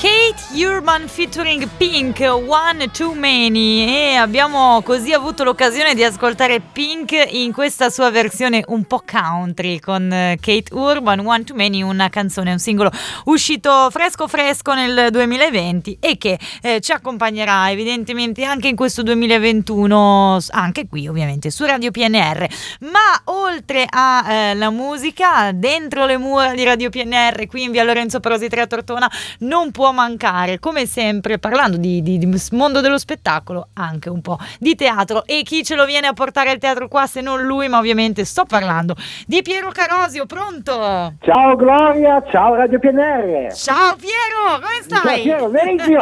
Kate Urban featuring Pink, One Too Many, e abbiamo così avuto l'occasione di ascoltare Pink in questa sua versione un po' country con Kate Urban, One Too Many, una canzone, un singolo uscito fresco nel 2020 e che ci accompagnerà evidentemente anche in questo 2021, anche qui ovviamente su Radio PNR. Ma oltre a la musica, dentro le mura di Radio PNR, qui in via Lorenzo Perosi 3 a Tortona, non può mancare, come sempre, parlando di mondo dello spettacolo, anche un po' di teatro. E chi ce lo viene a portare al teatro qua se non lui? Ma ovviamente sto parlando di Piero Carosio. Pronto? Ciao Gloria, ciao Radio PNR. Ciao Piero, come stai? Ciao Piero, benissimo.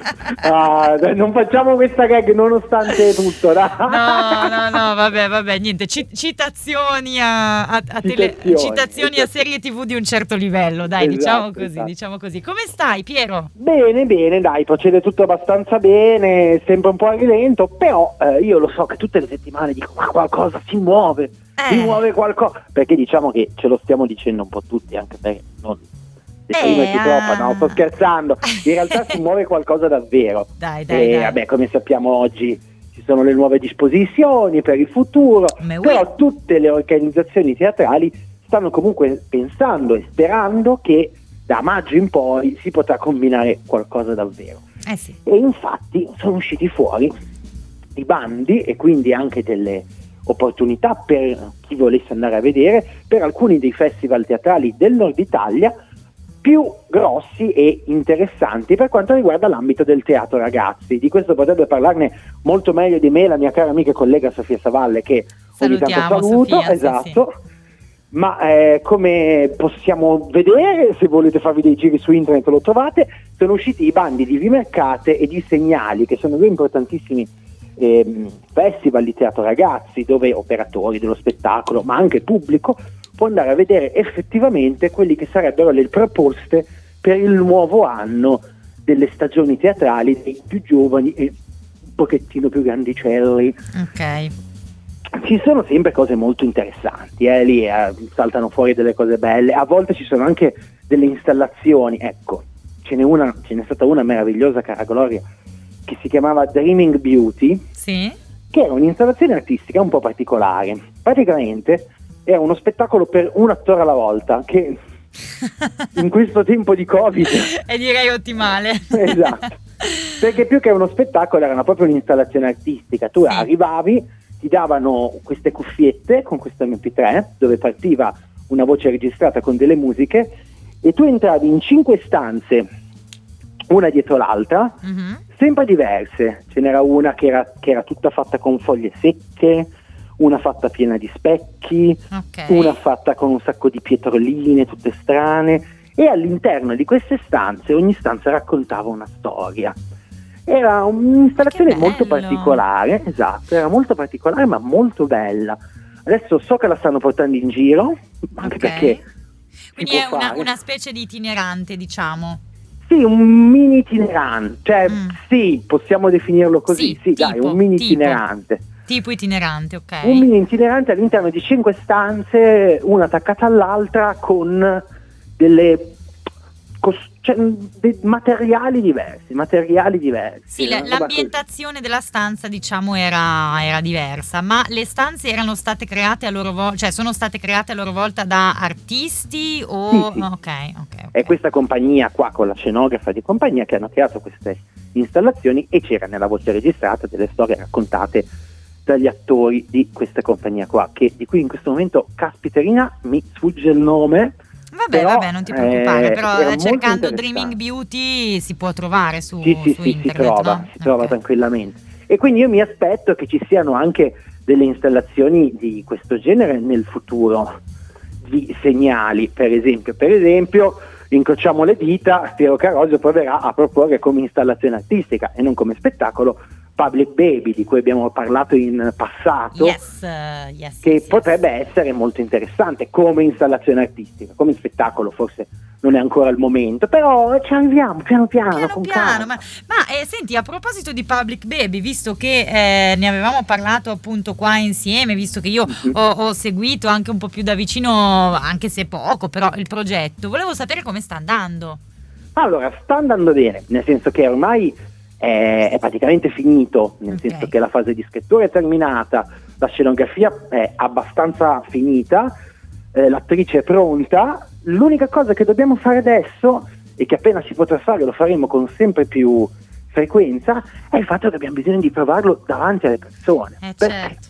Non facciamo questa gag nonostante tutto, dai. No, vabbè, niente, citazioni a citazioni a serie TV di un certo livello, dai, esatto, diciamo così. Come stai Piero? Bene, dai, procede tutto abbastanza bene, sempre un po' a rilento, però io lo so che tutte le settimane dico ma qualcosa si muove qualcosa, perché diciamo che ce lo stiamo dicendo un po' tutti, anche perché non deprimerti troppo, no, sto scherzando, in realtà si muove qualcosa davvero. Dai. Vabbè, come sappiamo oggi ci sono le nuove disposizioni per il futuro, però tutte le organizzazioni teatrali stanno comunque pensando e sperando che da maggio in poi si potrà combinare qualcosa davvero. Sì. E infatti sono usciti fuori i bandi e quindi anche delle opportunità per chi volesse andare a vedere per alcuni dei festival teatrali del nord Italia più grossi e interessanti per quanto riguarda l'ambito del teatro ragazzi. Di questo potrebbe parlarne molto meglio di me la mia cara amica e collega Sofia Savalle, che ogni tanto saluto. Sofia, esatto. Sì. Ma come possiamo vedere, se volete farvi dei giri su internet lo trovate, sono usciti i bandi di Vimercate e di Segnali, che sono due importantissimi festival di teatro ragazzi, dove operatori dello spettacolo, ma anche pubblico, può andare a vedere effettivamente quelli che sarebbero le proposte per il nuovo anno delle stagioni teatrali dei più giovani e un pochettino più grandicelli. Ok. Ci sono sempre cose molto interessanti, lì saltano fuori delle cose belle, a volte ci sono anche delle installazioni, ecco, ce n'è stata una meravigliosa, cara Gloria, che si chiamava Dreaming Beauty, sì, che era un'installazione artistica un po' particolare. Praticamente era uno spettacolo per un attore alla volta, che in questo tempo di Covid e direi ottimale. Esatto, perché più che uno spettacolo era proprio un'installazione artistica. Tu arrivavi, ti davano queste cuffiette con questo MP3 dove partiva una voce registrata con delle musiche e tu entravi in 5 stanze, una dietro l'altra, sempre diverse. Ce n'era una che era tutta fatta con foglie secche, una fatta piena di specchi, una fatta con un sacco di pietroline tutte strane, e all'interno di queste stanze ogni stanza raccontava una storia. Era un'installazione molto particolare, esatto, era molto particolare ma molto bella. Adesso so che la stanno portando in giro, anche perché quindi è una specie di itinerante, diciamo. Sì, un mini itinerante, cioè sì, possiamo definirlo così, un mini itinerante. Tipo itinerante, ok. Un mini itinerante all'interno di 5 stanze, una attaccata all'altra, con dei materiali diversi. Sì, l'ambientazione della stanza, diciamo, era diversa, ma le stanze erano state create a loro volta, cioè sono state create a loro volta da artisti o sì. Okay. È questa compagnia qua, con la scenografa di compagnia, che hanno creato queste installazioni, e c'era nella voce registrata delle storie raccontate dagli attori di questa compagnia qua, di cui in questo momento, caspiterina, mi sfugge il nome. Vabbè, non ti preoccupare, però cercando Dreaming Beauty si può trovare su internet. Si trova tranquillamente. E quindi io mi aspetto che ci siano anche delle installazioni di questo genere nel futuro, di Segnali, per esempio, incrociamo le dita, Piero Carosio proverà a proporre come installazione artistica e non come spettacolo Public Baby, di cui abbiamo parlato in passato, che potrebbe essere molto interessante come installazione artistica. Come spettacolo forse non è ancora il momento, però ci arriviamo piano con calma. Ma senti, a proposito di Public Baby, visto che ne avevamo parlato appunto qua insieme, visto che io ho seguito anche un po' più da vicino, anche se poco, però il progetto, volevo sapere come sta andando. Allora, sta andando bene, nel senso che ormai è praticamente finito, nel senso che la fase di scrittura è terminata, la scenografia è abbastanza finita, l'attrice è pronta. L'unica cosa che dobbiamo fare adesso, e che appena si potrà fare lo faremo con sempre più frequenza, è il fatto che abbiamo bisogno di provarlo davanti alle persone. Certo.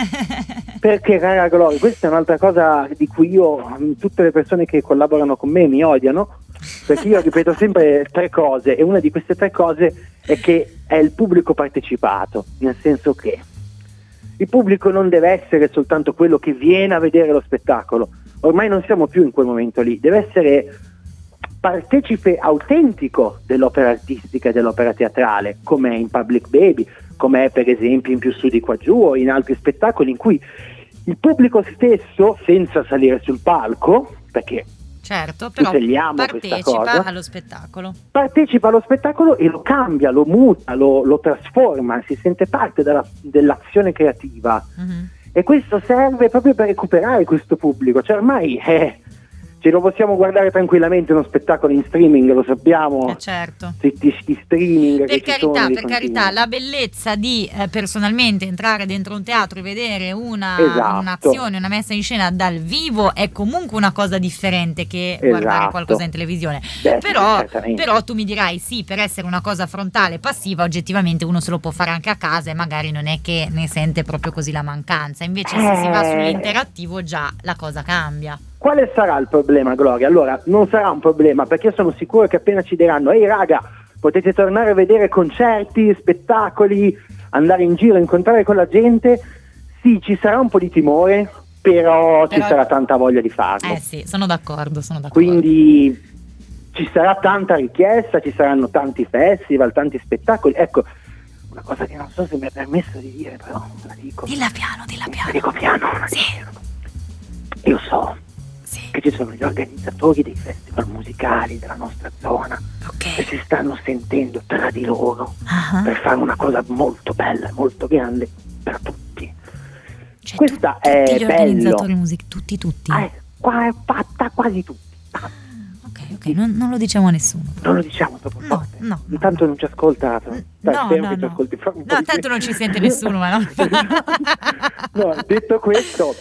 Perché cara Gloria, questa è un'altra cosa di cui tutte le persone che collaborano con me mi odiano, perché io ripeto sempre 3 cose, e una di queste 3 cose è che è il pubblico partecipato, nel senso che il pubblico non deve essere soltanto quello che viene a vedere lo spettacolo, ormai non siamo più in quel momento lì, deve essere partecipe autentico dell'opera artistica e dell'opera teatrale, come è in Public Baby, come è per esempio in Più su di qua giù o in altri spettacoli in cui il pubblico stesso, senza salire sul palco, perché certo, però partecipa allo spettacolo. Partecipa allo spettacolo e lo cambia, lo muta, lo trasforma, si sente parte dell'azione creativa. E questo serve proprio per recuperare questo pubblico. Cioè ormai ce lo possiamo guardare tranquillamente uno spettacolo in streaming, lo sappiamo. Certo. Tutti streaming per carità, la bellezza di personalmente entrare dentro un teatro e vedere un'azione, una messa in scena dal vivo è comunque una cosa differente che guardare qualcosa in televisione. Però tu mi dirai sì, per essere una cosa frontale, passiva, oggettivamente uno se lo può fare anche a casa e magari non è che ne sente proprio così la mancanza. Invece se si va sull'interattivo già la cosa cambia. Quale sarà il problema, Gloria? Allora, non sarà un problema, perché sono sicuro che appena ci diranno ehi raga, potete tornare a vedere concerti, spettacoli, andare in giro, incontrare con la gente, sì, ci sarà un po' di timore, però ci sarà tanta voglia di farlo. Sì, sono d'accordo. Quindi ci sarà tanta richiesta, ci saranno tanti festival, tanti spettacoli. Ecco, una cosa che non so se mi è permesso di dire, però la dico. Dilla piano. La dico piano. Sì. Io so che ci sono gli organizzatori dei festival musicali della nostra zona che si stanno sentendo tra di loro per fare una cosa molto bella, molto grande per tutti. Cioè, questa tutti è gli organizzatori musicali, tutti. Qua è fatta quasi tutti. Ok, non lo diciamo a nessuno. Non lo diciamo troppo forte. No. Intanto non ci ascolta. No, tanto non ci sente nessuno, ma no. No, detto questo,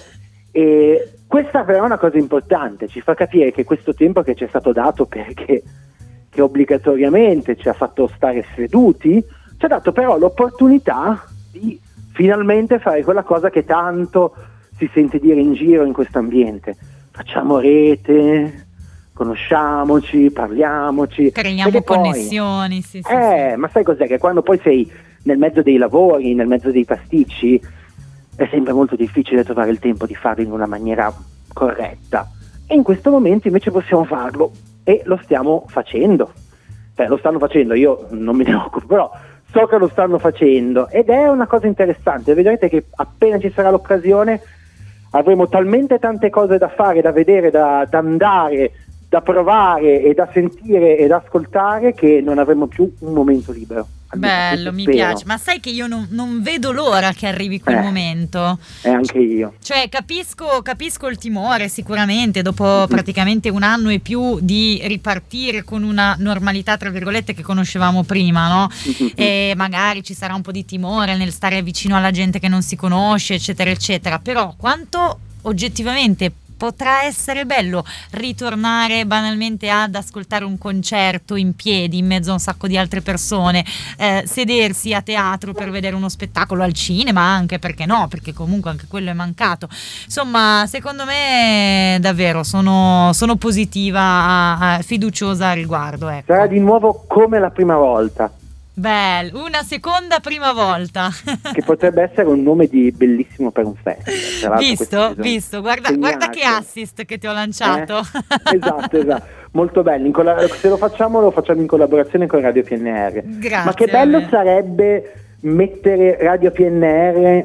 questa però è una cosa importante, ci fa capire che questo tempo che ci è stato dato, perché che obbligatoriamente ci ha fatto stare seduti, ci ha dato però l'opportunità di finalmente fare quella cosa che tanto si sente dire in giro in questo ambiente: facciamo rete, conosciamoci, parliamoci, creiamo connessioni. Sì. Ma sai cos'è? Che quando poi sei nel mezzo dei lavori, nel mezzo dei pasticci, è sempre molto difficile trovare il tempo di farlo in una maniera corretta, e in questo momento invece possiamo farlo, e lo stiamo facendo. Lo stanno facendo, io non me ne occupo, però so che lo stanno facendo, ed è una cosa interessante. Vedrete che appena ci sarà l'occasione avremo talmente tante cose da fare, da vedere, da andare, da provare e da sentire e da ascoltare, che non avremo più un momento libero. Bello, mi piace, ma sai che io non vedo l'ora che arrivi quel momento. Anche io. Cioè capisco il timore sicuramente dopo praticamente un anno e più di ripartire con una normalità tra virgolette che conoscevamo prima, no? E magari ci sarà un po' di timore nel stare vicino alla gente che non si conosce, eccetera eccetera, però quanto oggettivamente potrà essere bello ritornare banalmente ad ascoltare un concerto in piedi in mezzo a un sacco di altre persone, sedersi a teatro per vedere uno spettacolo, al cinema anche, perché no, perché comunque anche quello è mancato. Insomma, secondo me davvero sono positiva, fiduciosa al riguardo, ecco. Sarà di nuovo come la prima volta. Bello, una seconda prima volta. Che potrebbe essere un nome bellissimo per un festival. Visto, guarda che assist che ti ho lanciato. Esatto, molto bello. Se lo facciamo in collaborazione con Radio PNR. Grazie. Ma che bello sarebbe mettere Radio PNR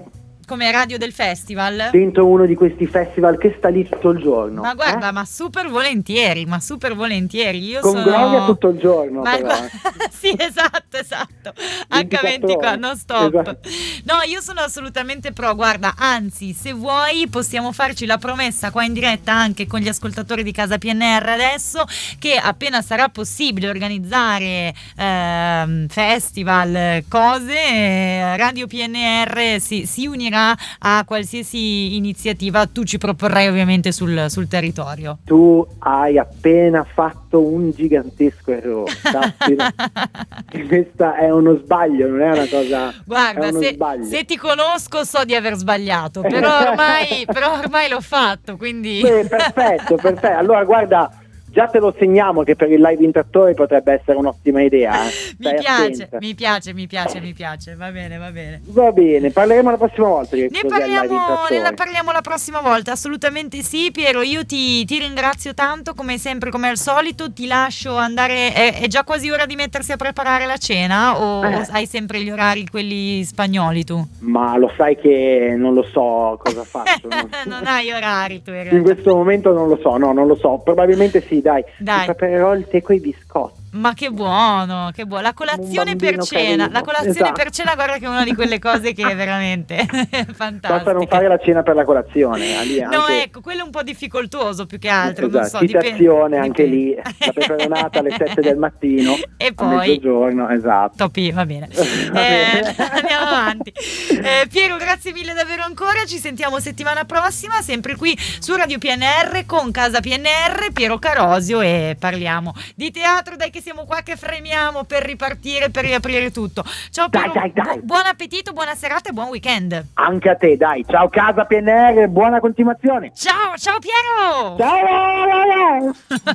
Come radio del festival? Dentro uno di questi festival che sta lì tutto il giorno. Ma guarda, ma super volentieri. Io con sono... Gloria tutto il giorno. Ma però. sì, esatto. 24 H24, ore. non stop. Esatto. No, io sono assolutamente pro. Guarda, anzi, se vuoi possiamo farci la promessa qua in diretta anche con gli ascoltatori di Casa PNR adesso, che appena sarà possibile organizzare festival, cose, Radio PNR si unirà a qualsiasi iniziativa tu ci proporrai ovviamente sul territorio. Tu hai appena fatto un gigantesco errore. Questo è uno sbaglio, non è una cosa. Guarda, se ti conosco so di aver sbagliato, però ormai l'ho fatto, quindi. Perfetto. Allora guarda, già te lo segniamo che per il live intrattori potrebbe essere un'ottima idea. Mi piace, va bene. Va bene, parleremo la prossima volta. Ne parliamo la prossima volta, assolutamente sì. Piero, io ti ringrazio tanto, come sempre, come al solito. Ti lascio andare, è già quasi ora di mettersi a preparare la cena o hai sempre gli orari quelli spagnoli tu? Ma lo sai che non lo so cosa faccio. Non hai orari tu in questo momento non lo so, probabilmente sì, dai. Mi preparerò il tè coi biscotti. Ma che buono, la colazione per cena, esatto. Per cena, guarda che è una di quelle cose che è veramente fantastica. Basta non fare la cena per la colazione, no, ecco, quello è un po' difficoltoso più che altro, esatto. non so, citazione anche lì, la peperonata alle 7 del mattino e a poi mezzogiorno, esatto. Topi, va bene. Andiamo avanti. Piero, grazie mille davvero ancora, ci sentiamo settimana prossima, sempre qui su Radio PNR con Casa PNR, Piero Carosio, e parliamo di teatro, dai che siamo qua che fremiamo per ripartire, per riaprire tutto. Ciao Piero, dai. Buon appetito, buona serata e buon weekend. Anche a te, dai. Ciao Casa PNR, buona continuazione. Ciao Piero. Ciao.